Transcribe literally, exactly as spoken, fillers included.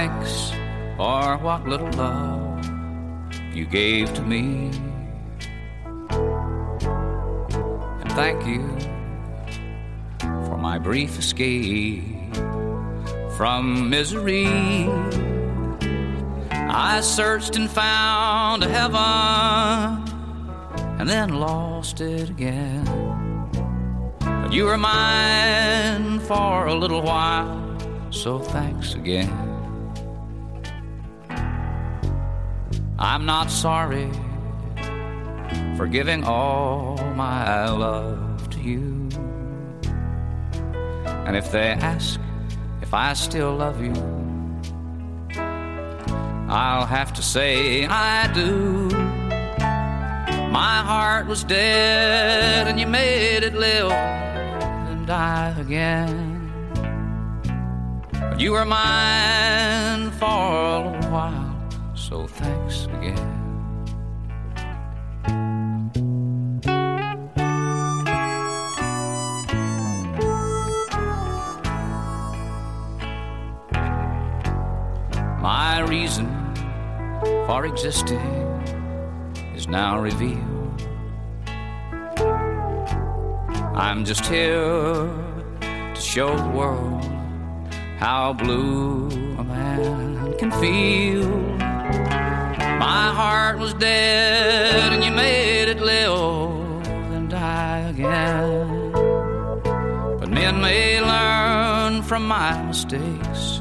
thanks for what little love you gave to me. And thank you for my brief escape from misery. I searched and found a heaven and then lost it again. But you were mine for a little while, so thanks again. I'm not sorry for giving all my love to you. And if they ask if I still love you, I'll have to say I do. My heart was dead and you made it live and die again. But you were mine for a little while, so thanks again. My reason for existing is now revealed. I'm just here to show the world how blue a man can feel. My heart was dead and you made it live and die again. But men may learn from my mistakes